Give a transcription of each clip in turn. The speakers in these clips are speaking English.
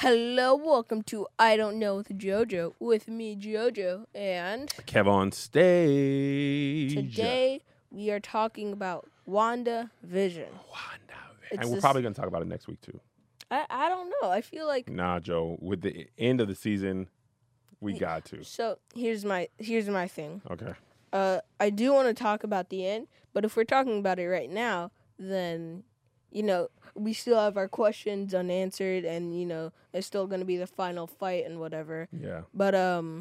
Hello, welcome to I Don't Know with JoJo, with me, JoJo, and Kev on stage. today we are talking about WandaVision. And we're probably going to talk about it next week, too. I don't know. I feel like... Nah, Joe. With the end of the season, we got to. So, here's my thing. Okay. I do want to talk about the end, but if we're talking about it right now, then, we still have our questions unanswered, and, it's still going to be the final fight and whatever. Yeah. But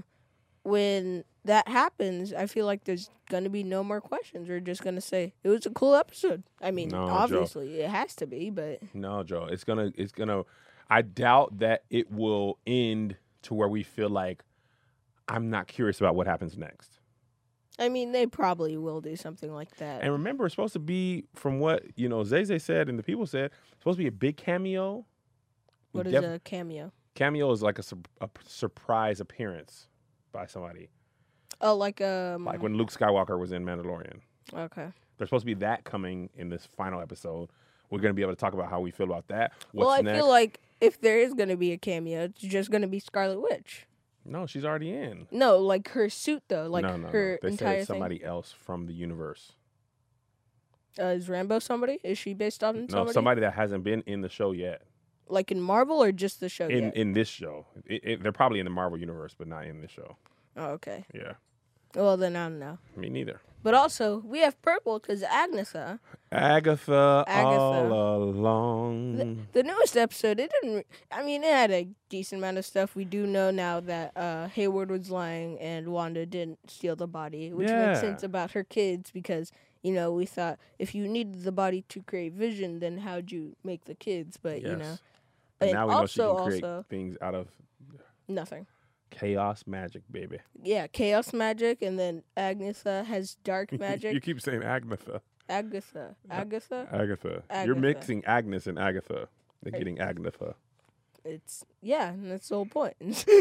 when that happens, I feel like there's going to be no more questions. We're just going to say, it was a cool episode. I mean, No, obviously, it has to be, but... No, Joe. It's gonna. I doubt that it will end to where we feel like I'm not curious about what happens next. I mean, they probably will do something like that. And remember, it's supposed to be, from what, Zay said and the people said, it's supposed to be a big cameo. What is a cameo? Cameo is like a surprise appearance by somebody. Oh, like when Luke Skywalker was in Mandalorian. Okay. There's supposed to be that coming in this final episode. We're going to be able to talk about how we feel about that. What's next? Feel like if there is going to be a cameo, it's just going to be Scarlet Witch. No, she's already in. No, like her suit, though. Like no. her They entire said somebody else from the universe. Is Rambo somebody? Is she based on somebody? No, somebody that hasn't been in the show yet. Like in Marvel or just the show yet? In this show. They're probably in the Marvel universe, but not in this show. Oh, okay. Yeah. Well, then I don't know. Me neither. But also, we have purple because Agatha all along. The newest episode, it had a decent amount of stuff. We do know now that Hayward was lying and Wanda didn't steal the body, which makes sense about her kids because, we thought if you needed the body to create Vision, then how'd you make the kids? But, Yes. And now we know she can create also, things out of nothing. chaos magic, baby. Yeah, chaos magic, and then Agatha has dark magic. You keep saying Agatha. Agatha. You're mixing Agnes and Agatha. They're getting Agatha. And that's the whole point.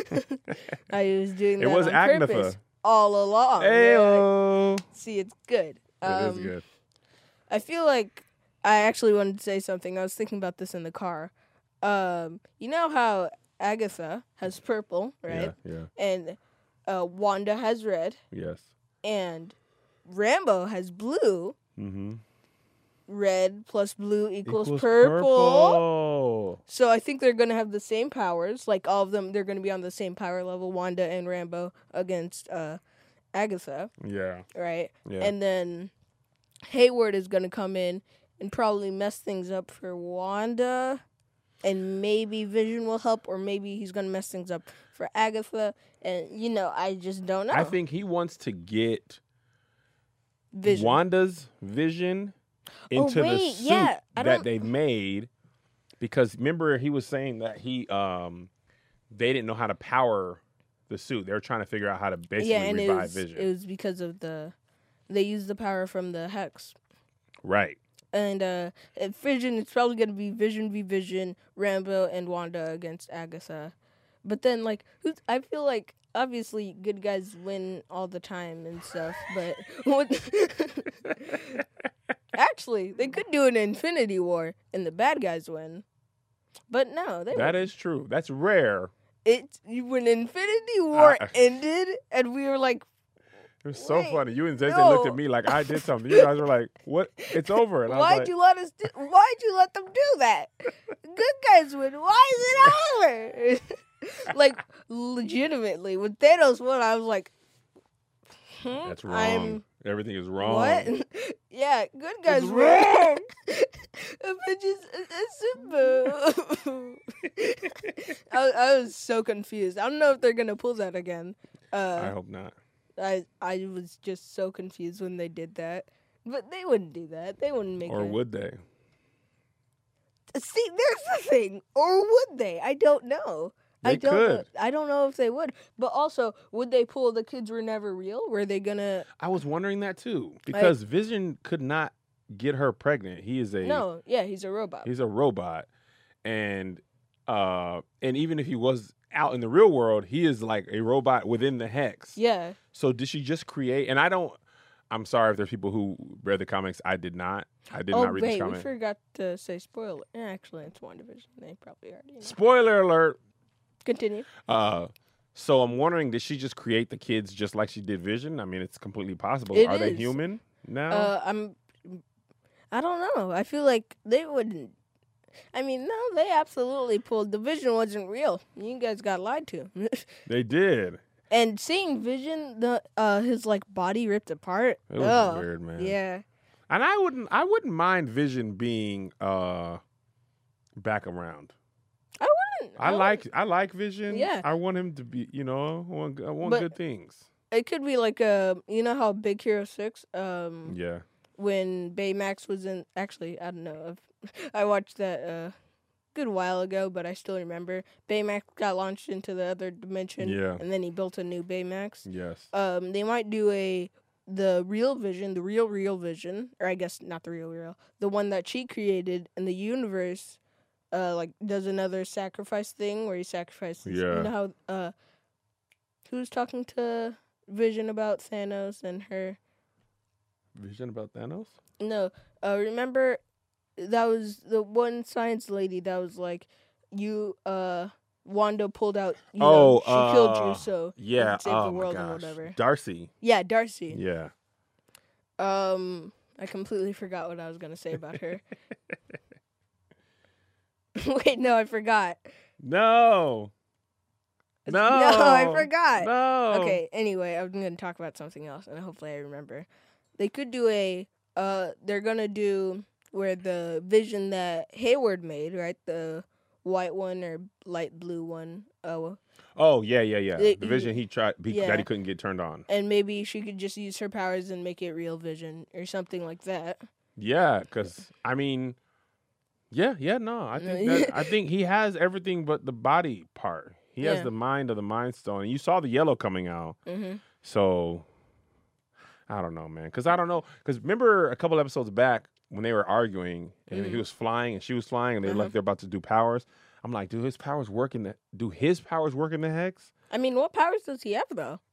I was doing that was on Agatha. purpose all along. Hey-o. See, it's good. It is good. I feel like I actually wanted to say something. I was thinking about this in the car. You know how Agatha has purple, right? Yeah. And Wanda has red. Yes. And Rambo has blue. Mm-hmm. Red plus blue equals purple. So I think they're going to have the same powers. Like all of them, they're going to be on the same power level, Wanda and Rambo against Agatha. Yeah. Right? Yeah. And then Hayward is going to come in and probably mess things up for Wanda. And maybe Vision will help, or maybe he's going to mess things up for Agatha. And, I just don't know. I think he wants to get Vision. Wanda's vision into the suit that they've made. Because remember, he was saying that they didn't know how to power the suit. They were trying to figure out how to basically revive Vision. It was because of they used the power from the Hex. Right. And at Vision, it's probably going to be Vision v. Vision, Rambo and Wanda against Agatha. But then, I feel like, obviously, good guys win all the time and stuff, but... Actually, they could do an Infinity War, and the bad guys win. But no, That is true. That's rare. When Infinity War ended, and we were like... It was so funny. You and Zay looked at me like I did something. You guys were like, "What? It's over." And why'd you let them do that? Good guys win. Why is it over? Legitimately, when Thanos won, I was like, "That's wrong. Everything is wrong." What? Yeah, good guys win. I was so confused. I don't know if they're gonna pull that again. I hope not. I was just so confused when they did that. But they wouldn't do that. They wouldn't make it. Or would they? See, there's the thing. Or would they? I don't know. They could. I don't know if they would. But also, would they pull the kids were never real? Were they gonna... I was wondering that too. Because Vision could not get her pregnant. He's a robot. He's a robot. And even if he was out in the real world, he is like a robot within the Hex. Yeah. So did she just create? And I'm sorry if there's people who read the comics. I did not. I did not read the comics. We forgot to say spoiler. Actually, it's WandaVision. They probably already know. Spoiler alert. Continue. So I'm wondering, did she just create the kids just like she did Vision? I mean, it's completely possible. Are they human now? I don't know. I feel like they wouldn't. I mean, no, they absolutely pulled. The Vision wasn't real. You guys got lied to. They did. And seeing Vision, his like body ripped apart. It was weird, man. Yeah. And I wouldn't mind Vision being back around. I like Vision. Yeah. I want him to be, I want good things. It could be like you know how Big Hero 6 yeah. When Baymax was in, actually, I don't know. I watched that a good while ago, but I still remember. Baymax got launched into the other dimension. Yeah. And then he built a new Baymax. Yes. They might do the real Vision, the real Vision, or I guess not the real, the one that she created in the universe, like does another sacrifice thing where he sacrifices. Yeah. You know how who's talking to Vision about Thanos and her? Vision about Thanos? No. Remember that was the one science lady that was like, you Wanda pulled out, she killed you, so yeah, save the world or whatever. Darcy. Yeah, Darcy. Yeah. I completely forgot what I was gonna say about her. Wait, no, I forgot. No, I forgot. No. Okay, anyway, I'm going to talk about something else, and hopefully I remember. They could do they're going to do where the Vision that Hayward made, right? The white one or light blue one. Oh, yeah. The Vision he tried, that he couldn't get turned on. And maybe she could just use her powers and make it real Vision or something like that. Yeah, because, I mean... Yeah, no. I think he has everything but the body part. He has the mind of the Mind Stone. And you saw the yellow coming out. Mm-hmm. So, I don't know, man. Because I don't know. Because remember a couple episodes back when they were arguing and he was flying and she was flying and they looked like they're about to do powers. I'm like, do his powers work in the Hex? I mean, what powers does he have, though?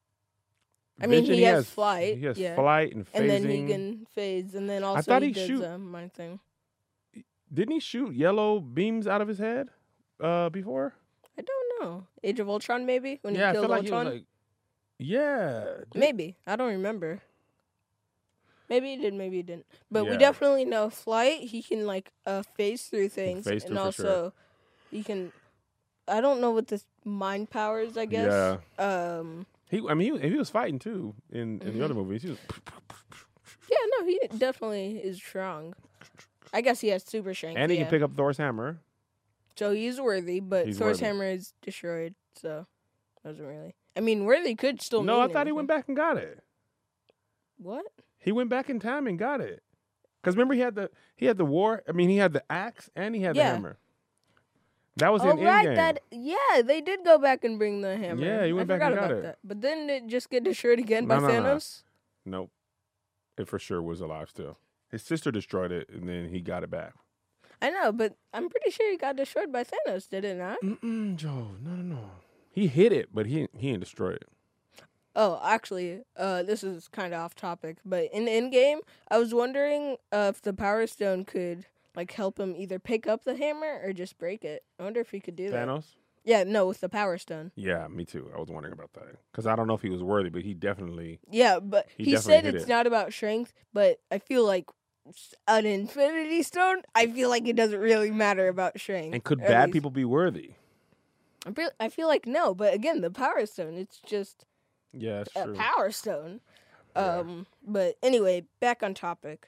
I mean, he has flight. He has flight and phasing. And then he can phase. And then also I thought he does mind thing. Didn't he shoot yellow beams out of his head before? I don't know. Age of Ultron, maybe? When he I killed feel like Ultron? he was like, yeah. Maybe. I don't remember. Maybe he did, maybe he didn't. But we definitely know flight, he can, like, phase through things. And also, he can... I don't know what the mind powers, I guess. Yeah. He was fighting, too, in the other movies. He was... Yeah, no, he definitely is strong. I guess he has super strength. And he can pick up Thor's hammer. So he's worthy, but Thor's hammer is destroyed, so doesn't really. I mean, worthy could still. No, I thought he went back and got it. What? He went back in time and got it. Because remember, he had the war. I mean, he had the axe and he had the hammer. That was in Endgame. They did go back and bring the hammer. Yeah, he went back and got it. That. But didn't it just get destroyed again by Thanos? Nope. It for sure was alive still. His sister destroyed it, and then he got it back. I know, but I'm pretty sure he got destroyed by Thanos, did it not? Joe, no. He hit it, but he didn't destroy it. Oh, actually, this is kind of off topic, but in Endgame, I was wondering if the Power Stone could like help him either pick up the hammer or just break it. I wonder if he could do that. Thanos? Yeah, no, with the Power Stone. Yeah, me too. I was wondering about that. Because I don't know if he was worthy, but he definitely... Yeah, but he said it's not about strength, but I feel like an Infinity Stone, I feel like it doesn't really matter about strength. And could bad people be worthy? I feel like no, but again, the Power Stone, it's just a Power Stone. But anyway, back on topic.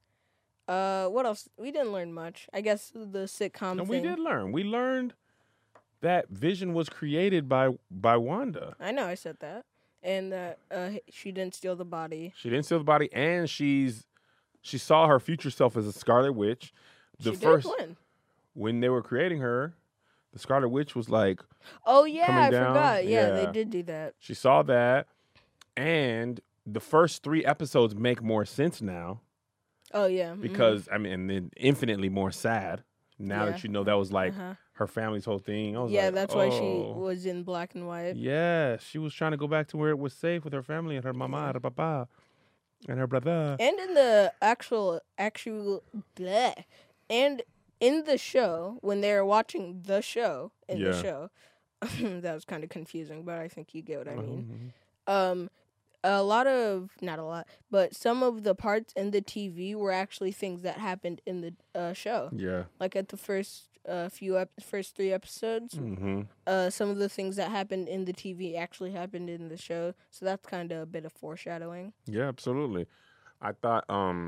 What else? We didn't learn much. I guess the sitcom thing. We did learn. We learned that Vision was created by Wanda. I know, I said that. And that she didn't steal the body. She didn't steal the body, and she saw her future self as a Scarlet Witch. When they were creating her, the Scarlet Witch was like, oh yeah, I forgot. Yeah, they did do that. She saw that, and the first 3 episodes make more sense now. Oh yeah, because I mean, and then infinitely more sad now that you know that was like her family's whole thing. I was that's why she was in black and white. Yeah, she was trying to go back to where it was safe with her family and her mama, her papa, and her brother. And in the actual, and in the show when they were watching the show the show, that was kind of confusing, but I think you get what I mean. Not a lot, but some of the parts in the TV were actually things that happened in the show. Yeah. Like at the first first 3 episodes, some of the things that happened in the TV actually happened in the show. So that's kind of a bit of foreshadowing. Yeah, absolutely. I thought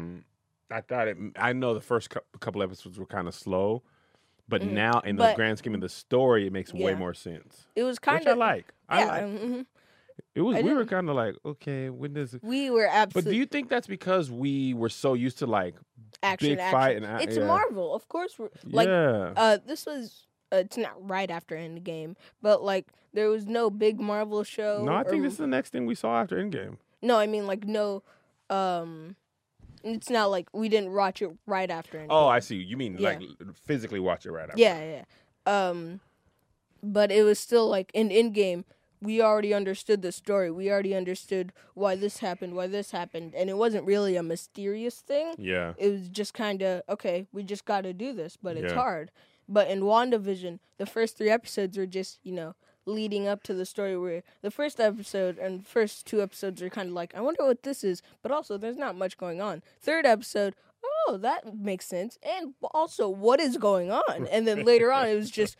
I know the first couple episodes were kind of slow, but now in the grand scheme of the story, it makes way more sense. It was kind of I like. It was. We were kind of like, okay, when does it? We were absolutely. But do you think that's because we were so used to like action, fight and it's Marvel, of course. This was. It's not right after Endgame, but like there was no big Marvel show. No, I think this is the next thing we saw after Endgame. No, I mean like no. It's not like we didn't watch it right after Endgame. Oh, I see. You mean like physically watch it right after? Yeah. But it was still like in Endgame. We already understood the story. We already understood why this happened, and it wasn't really a mysterious thing. Yeah. It was just kind of, okay, we just got to do this, but it's hard. But in WandaVision, the first 3 episodes are just, leading up to the story where the first episode and first 2 episodes are kind of like, I wonder what this is, but also there's not much going on. 3rd episode, oh, that makes sense. And also, what is going on? And then later on, it was just,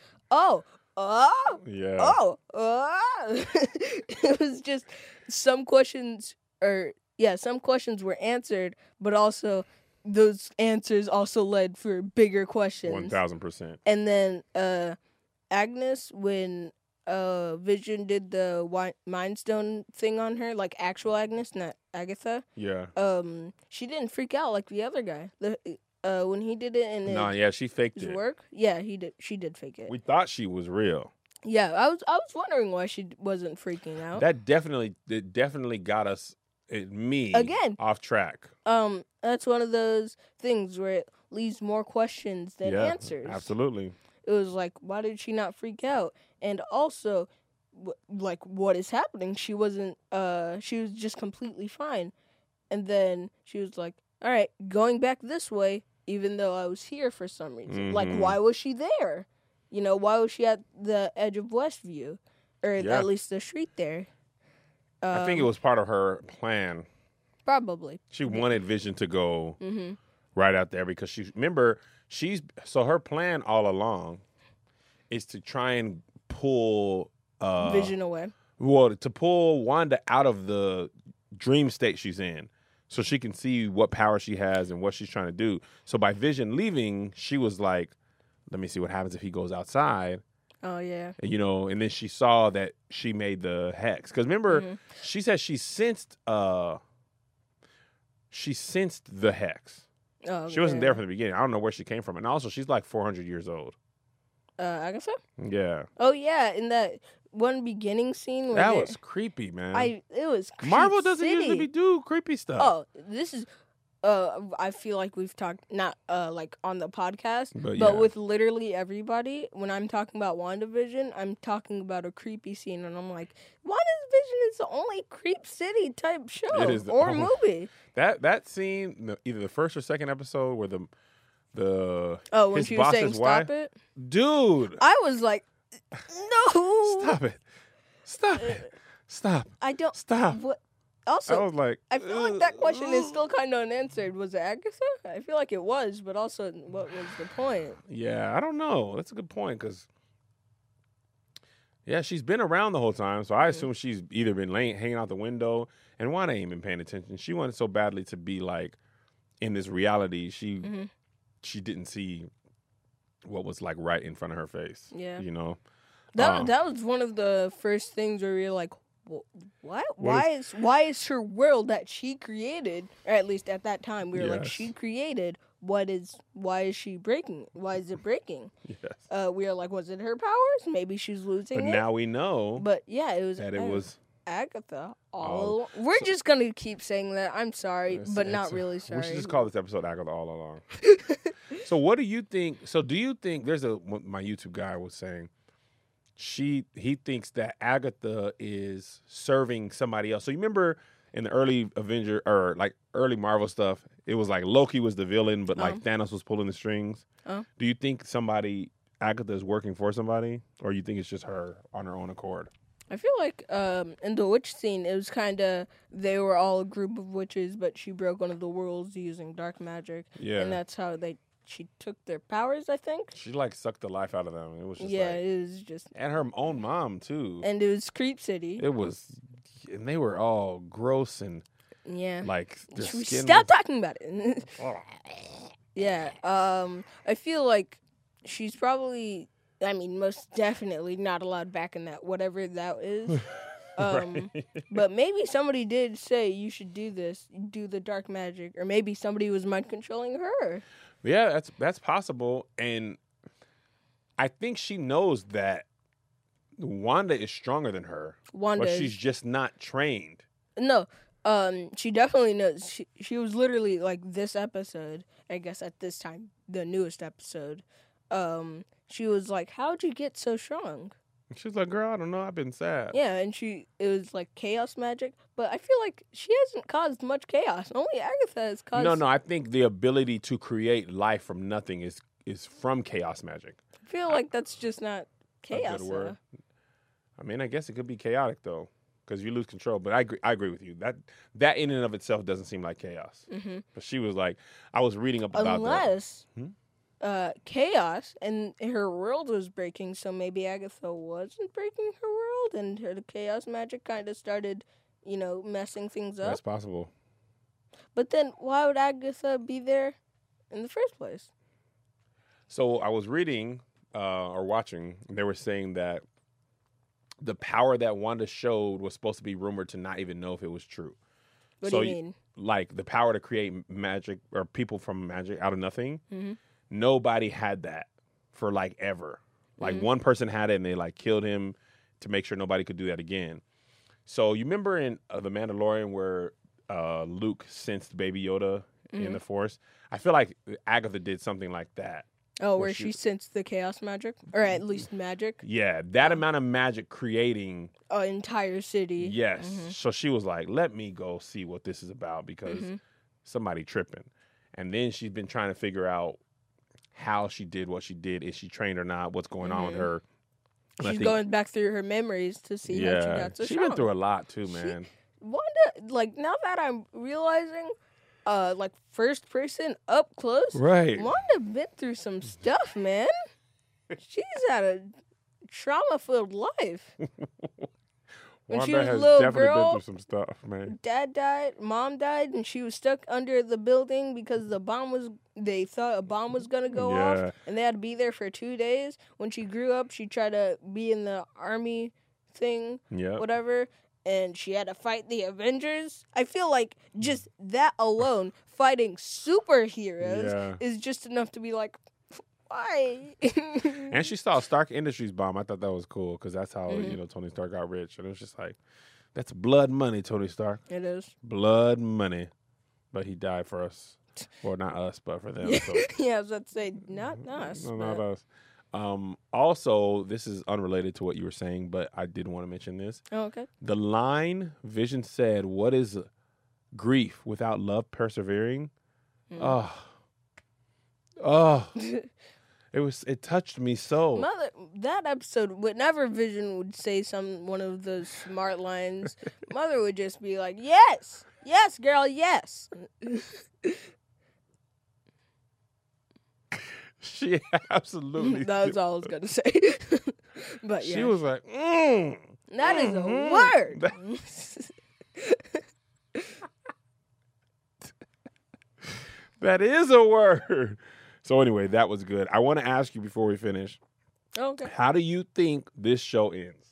it was just some questions were answered, but also those answers also led for bigger questions. 1000%. And then Agnes, when Vision did the Mind Stone thing on her, like actual Agnes, not Agatha. Yeah. She didn't freak out like the other guy. When he did it in she faked it. Work, yeah, he did. She did fake it. We thought she was real. Yeah, I was wondering why she wasn't freaking out. That definitely got us, again, off track. That's one of those things where it leaves more questions than answers. Absolutely. It was like, why did she not freak out? And also, like, what is happening? She wasn't. She was just completely fine. And then she was like, all right, going back this way, even though I was here for some reason. Like, why was she there? Why was she at the edge of Westview? Or at least the street there? I think it was part of her plan. Probably. She wanted Vision to go right out there because her plan all along is to try and pull Vision away. Well, to pull Wanda out of the dream state she's in, so she can see what power she has and what she's trying to do. So by Vision leaving, she was like, let me see what happens if he goes outside. Oh, yeah. And then she saw that she made the hex. Because remember, she said she sensed the hex. Oh, she wasn't there from the beginning. I don't know where she came from. And also, she's like 400 years old. Agatha? Yeah. Oh, yeah. In that one beginning scene. That was creepy, man. It was creepy. Marvel doesn't usually do creepy stuff. Oh, this is... I feel like we've talked, not like on the podcast, but with literally everybody. When I'm talking about WandaVision, I'm talking about a creepy scene, and I'm like, WandaVision is the only Creep City type show movie. That scene, either the first or second episode, where when she was saying stop it, dude, I was like, no, stop it, stop. I don't stop. What? Also, I was like, I feel like that question is still kind of unanswered. Was it Agatha? I feel like it was, but also, what was the point? Yeah, I don't know. That's a good point because, she's been around the whole time, so I assume she's either been hanging out the window, and Wanda ain't been paying attention. She wanted so badly to be like in this reality. She didn't see what was like right in front of her face. Yeah, that was one of the first things where you're like, what? Why is her world that she created, or at least at that time, we were like, she created, why is she breaking? Why is it breaking? Yes. We were like, was it her powers? Maybe she's losing it. But now we know. But yeah, it was Agatha all along. We're just going to keep saying that. I'm sorry, but not really sorry. We should just call this episode Agatha all along. So what do you think? So do you think, my YouTube guy was saying, he thinks that Agatha is serving somebody else. So you remember in the early Avenger or like early Marvel stuff, it was like Loki was the villain, but like Thanos was pulling the strings. Do you think somebody Agatha is working for somebody, or you think it's just her on her own accord? I feel like in the witch scene, it was kind of, they were all a group of witches, but she broke one of the worlds using dark magic. Yeah. And that's how she took their powers, I think. She, like, sucked the life out of them. It was just it was just... And her own mom, too. And it was Creep City. It was... And they were all gross and... Yeah. Like, their skin Stop talking about it. Yeah. I feel like she's probably... I mean, most definitely not allowed back in that, whatever that is. Right. But maybe somebody did say you should do this, do the dark magic, or maybe somebody was mind controlling her. Yeah, that's possible, and I think she knows that Wanda is stronger than her. But she's just not trained. No, she definitely knows. She was literally like this episode. I guess at this time, the newest episode. She was like, "How'd you get so strong?" She's like, "Girl, I don't know. I've been sad." Yeah, and it was like chaos magic, but I feel like she hasn't caused much chaos. Only Agatha has caused. No, I think the ability to create life from nothing is from chaos magic. I feel like that's just not chaos. A good word. I mean, I guess it could be chaotic though, because you lose control. But I agree with you. That in and of itself doesn't seem like chaos. Mm-hmm. But she was like, I was reading up about unless. Chaos and her world was breaking, so maybe Agatha wasn't breaking her world and the chaos magic kind of started, messing things up. That's possible. But then why would Agatha be there in the first place? So I was reading or watching, they were saying that the power that Wanda showed was supposed to be rumored to not even know if it was true. What do you mean? Like the power to create magic or people from magic out of nothing. Mm-hmm. Nobody had that for like ever. Like one person had it and they like killed him to make sure nobody could do that again. So you remember in The Mandalorian where Luke sensed Baby Yoda in the Force? I feel like Agatha did something like that. Oh, where she sensed the chaos magic? Or at least magic? Yeah, that amount of magic creating... an entire city. Yes. Mm-hmm. So she was like, let me go see what this is about because somebody tripping. And then she's been trying to figure out how she did what she did. Is she trained or not? What's going on with her? She's going back through her memories to see how she got so strong. She's been through a lot too, man. Wanda, like, now that I'm realizing, like, first person up close, right? Wanda been through some stuff, man. She's had a trauma-filled life. Wanda has definitely been through some stuff, man. Dad died, mom died, and she was stuck under the building because they thought a bomb was going to go off, and they had to be there for 2 days. When she grew up, she tried to be in the army thing, whatever, and she had to fight the Avengers. I feel like just that alone, fighting superheroes, is just enough to be like, why? And she saw Stark Industries bomb. I thought that was cool because that's how Tony Stark got rich. And it was just like, that's blood money, Tony Stark. It is blood money, but he died for us. Well, not us, but for them. So. Yeah, I was about to say not us. No, not us. Also, this is unrelated to what you were saying, but I did want to mention this. Oh, okay. The line Vision said, "What is grief without love persevering?" Oh. It touched me so. That episode, whenever Vision would say one of those smart lines, Mother would just be like, "Yes, yes, girl, yes." She absolutely. That's all I was gonna say. But yeah, she was like, "That is a word." That is a word. So anyway, that was good. I want to ask you before we finish. Okay. How do you think this show ends?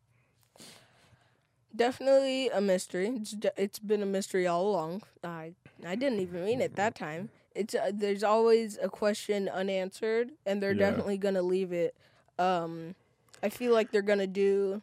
Definitely a mystery. It's been a mystery all along. I didn't even mean it that time. There's always a question unanswered, and they're definitely gonna leave it. I feel like they're gonna do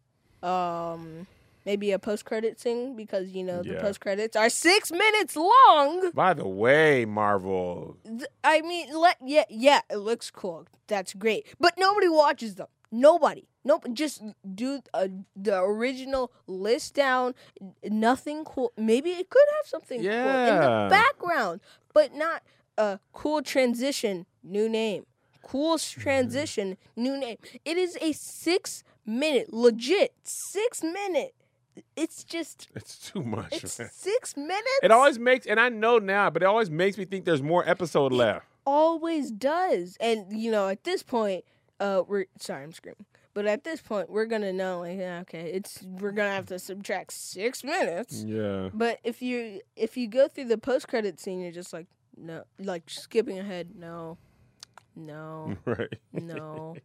maybe a post-credit scene because, the post-credits are 6 minutes long. By the way, Marvel. I mean, it looks cool. That's great. But nobody watches them. Nobody. Nope. Just do the original list down. Nothing cool. Maybe it could have something cool in the background, but not a cool transition. New name. Cool transition. New name. It is a 6-minute, legit 6-minute. It's too much. It's man. 6 minutes. It always makes, and I know now, but it always makes me think there's more episode left. Always does. And at this point, I'm screaming. But at this point, we're gonna know, like, okay, we're gonna have to subtract 6 minutes. Yeah. But if you go through the post-credit scene, you're just like, no, like skipping ahead. No. Right. No.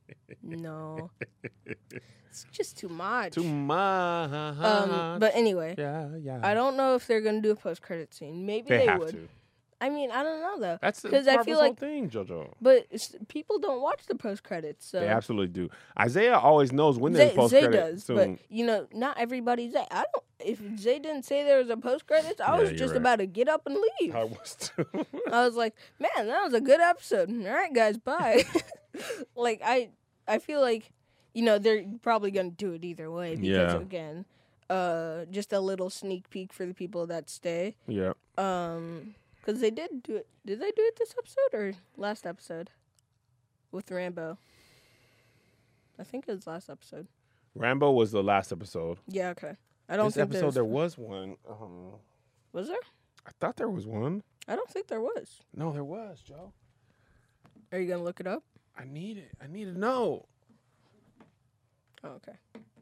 It's just too much. Too much. But anyway, yeah. I don't know if they're gonna do a post-credit scene. Maybe they have would. to. I mean, I don't know though. That's because I feel like thing, JoJo. But people don't watch the post credits. So. They absolutely do. Isaiah always knows when there's post credits. Zay does, but not everybody. Zay, I don't. If Zay didn't say there was a post credits, I was just about to get up and leave. I was too. I was like, man, that was a good episode. All right, guys, bye. Like I feel like they're probably gonna do it either way because again, just a little sneak peek for the people that stay. Yeah. Because they did do it. Did they do it this episode or last episode? With Rambo. I think it was last episode. Rambo was the last episode. Yeah, okay. I don't think episode there was one. Was there? I thought there was one. I don't think there was. No, there was, Joe. Are you going to look it up? I need it. I need to know. Oh, okay.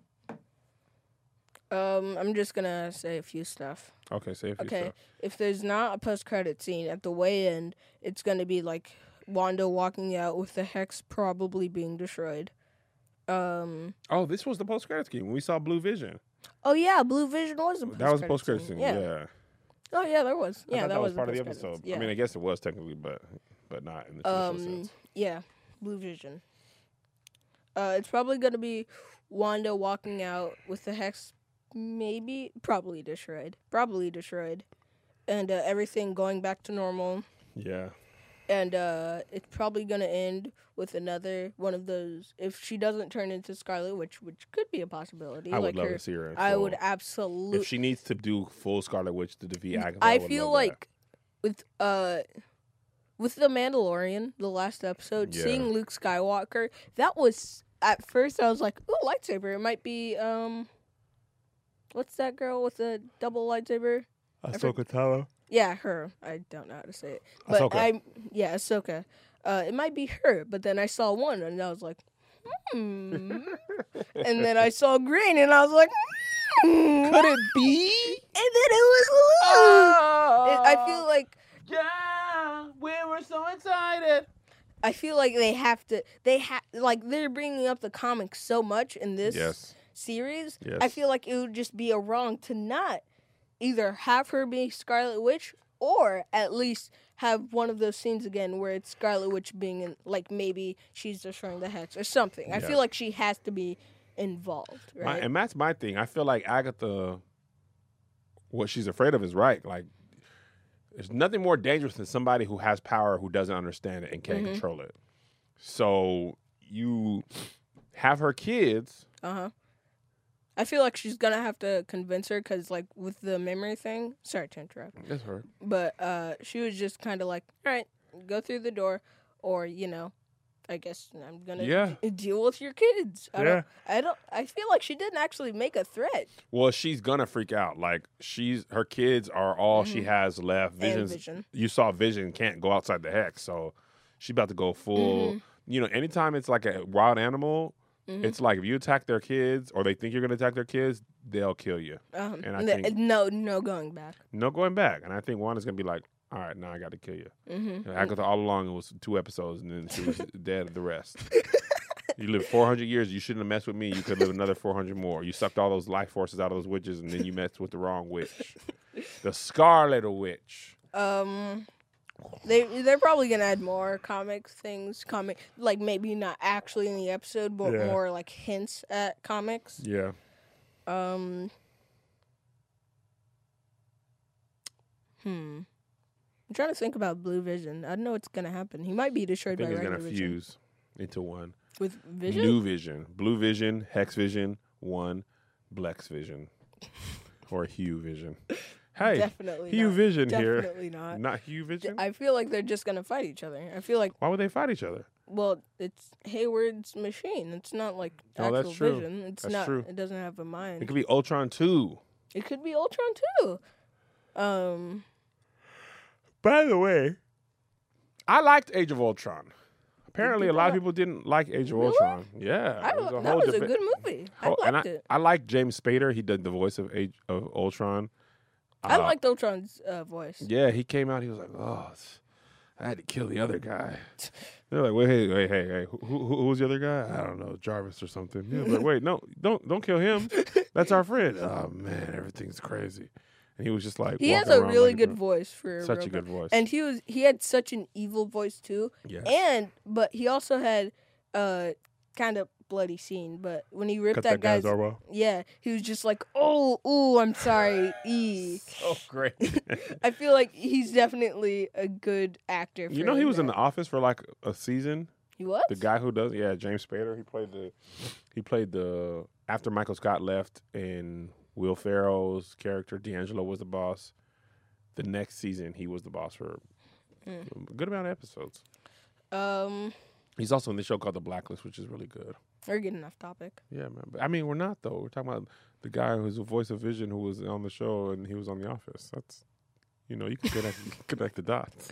I'm just gonna say a few stuff. Okay, say a few stuff. If there's not a post-credit scene at the way end, it's gonna be like Wanda walking out with the Hex probably being destroyed. Oh, this was the post-credit scene when we saw Blue Vision. Oh yeah, Blue Vision was a post-credit that was a post-credit scene. Yeah. Oh yeah, there was. Yeah, that was part of the episode. Yeah. I mean, I guess it was technically, but not in the traditional sense. Yeah, Blue Vision. It's probably gonna be Wanda walking out with the Hex. Probably destroyed, and everything going back to normal. Yeah. And it's probably gonna end with another one of those. If she doesn't turn into Scarlet Witch, which could be a possibility. I would love to see her. I would absolutely. If she needs to do full Scarlet Witch to defeat Agatha, I feel like with the Mandalorian, the last episode, seeing Luke Skywalker, that was at first I was like, "Ooh, lightsaber!" It might be what's that girl with the double lightsaber? Ahsoka Tano. Yeah, her. I don't know how to say it. But Ahsoka. Ahsoka. It might be her, but then I saw one and I was like, And then I saw green and I was like, Could it be? And then it was Luke. I feel like we were so excited. I feel like they're bringing up the comics so much in this series. Yes. I feel like it would just be a wrong to not either have her be Scarlet Witch or at least have one of those scenes again where it's Scarlet Witch being in, like maybe she's destroying the Hex or something. Yeah. I feel like she has to be involved, right? And that's my thing. I feel like Agatha, what she's afraid of is right. Like, there's nothing more dangerous than somebody who has power who doesn't understand it and can't control it. So you have her kids. I feel like she's going to have to convince her because, like, with the memory thing... Sorry to interrupt. That's her. But she was just kind of like, all right, go through the door. Or, I guess I'm going to deal with your kids. I feel like she didn't actually make a threat. Well, she's going to freak out. Like, her kids are all she has left. Vision. You saw Vision can't go outside the Hex. So she's about to go full... Anytime it's like a wild animal... It's like if you attack their kids or they think you're going to attack their kids, they'll kill you. And I think, no going back. No going back. And I think Wanda's going to be like, all right, now I got to kill you. Agatha all along it was 2 episodes and then she was dead of the rest. You lived 400 years. You shouldn't have messed with me. You could live another 400 more. You sucked all those life forces out of those witches and then you messed with the wrong witch. The Scarlet Witch. They're probably gonna add more like maybe not actually in the episode, but more like hints at comics. Yeah. I'm trying to think about Blue Vision. I don't know what's gonna happen. He might be destroyed by regular Vision. He's gonna fuse into one with Vision. New Vision, Blue Vision, Hex Vision, one, Blex Vision, or Hugh Vision. Hey, definitely Hugh not. Vision definitely here. Definitely not. Not Hugh Vision? I feel like they're just going to fight each other. I feel like... Why would they fight each other? Well, it's Hayward's machine. It's not like actual vision. It's that's not. True. It doesn't have a mind. It could be Ultron 2. It could be Ultron 2. By the way, I liked Age of Ultron. Apparently, a lot of people didn't like Age of Ultron. Yeah. That was a good movie. I liked it. I like James Spader. He did the voice of Age of Ultron. I liked Ultron's voice. Yeah, he came out. He was like, "Oh, I had to kill the other guy." They're like, "Wait, hey, who was the other guy? I don't know, Jarvis or something." Yeah, but wait, no, don't kill him. That's our friend. Oh man, everything's crazy. And he was just like, he has a really good voice for such a good voice, and he had such an evil voice too. Yeah, but he also had kind of bloody scene, but when he ripped cut that guy's elbow. Yeah, he was just like, I'm sorry. So great. I feel like he's definitely a good actor. You know, he was in The Office for like a season. He was? The guy who does, James Spader. He played the after Michael Scott left, and Will Ferrell's character D'Angelo was the boss. The next season, he was the boss for a good amount of episodes. He's also in this show called The Blacklist, which is really good. We're getting off topic. Yeah, man. But, I mean, we're not, though. We're talking about the guy who's the voice of Vision who was on the show and he was on The Office. That's, you can connect the dots.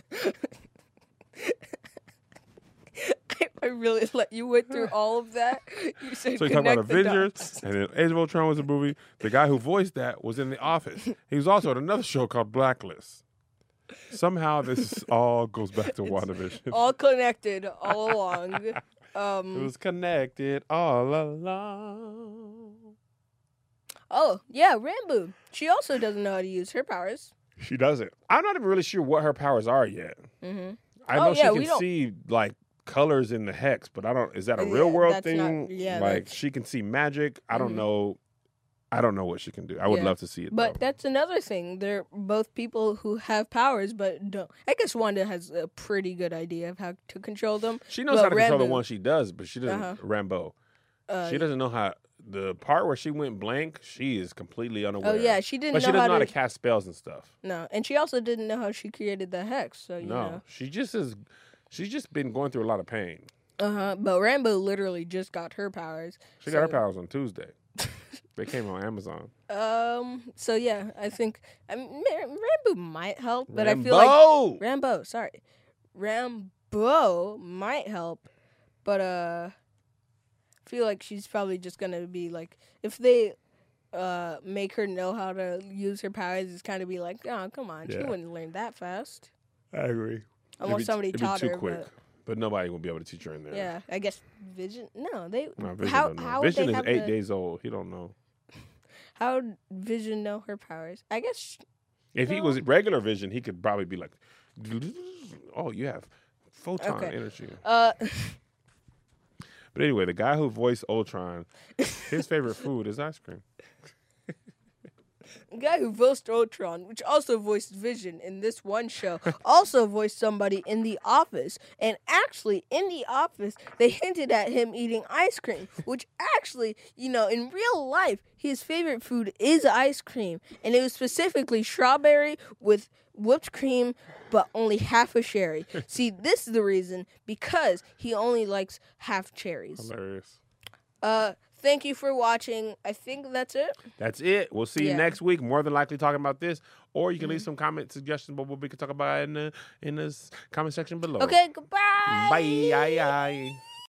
I really let you went through all of that. You said so you talk about Avengers, and then Age of Ultron was a movie. The guy who voiced that was in The Office. He was also in another show called Blacklist. Somehow this all goes back to WandaVision. All connected all along. It was connected all along. Oh, yeah, Rambo. She also doesn't know how to use her powers. She doesn't. I'm not even really sure what her powers are yet. Mm-hmm. I know she can see, like, colors in the hex, but I don't. Is that a real world thing? Like she can see magic. I don't know. I don't know what she can do. I would love to see it. But that's another thing. They're both people who have powers, but don't. I guess Wanda has a pretty good idea of how to control them. She knows how to control the one she does, but she doesn't. Rambo. She doesn't know how. The part where she went blank, she is completely unaware. Oh yeah, she didn't. But she doesn't know how to cast spells and stuff. No, and she also didn't know how she created the hex. So you know. She just is. She's just been going through a lot of pain. But Rambo literally just got her powers. She got her powers on Tuesday. They came on Amazon. So yeah, I think Rambo might help, but I feel like Rambo might help, but I feel like she's probably just gonna be like, if they make her know how to use her powers, it's kind of be like, oh come on, she wouldn't learn that fast. I agree. Unless somebody taught her, quick. But nobody will be able to teach her in there. Yeah, I guess Vision. No, they. No, Vision how Vision is 8 days old. He don't know. How would Vision know her powers? I guess. If he was regular Vision, he could probably be like, "Oh, you have photon energy." But anyway, the guy who voiced Ultron, his favorite food is ice cream. The guy who voiced Ultron, which also voiced Vision in this one show, also voiced somebody in The Office. And actually, in The Office, they hinted at him eating ice cream, which actually, in real life, his favorite food is ice cream. And it was specifically strawberry with whipped cream, but only half a cherry. See, this is the reason, because he only likes half cherries. Hilarious. Thank you for watching. I think that's it. That's it. We'll see you next week. More than likely talking about this, or you can leave some comment suggestions about what we can talk about in the comment section below. Okay, goodbye. Bye.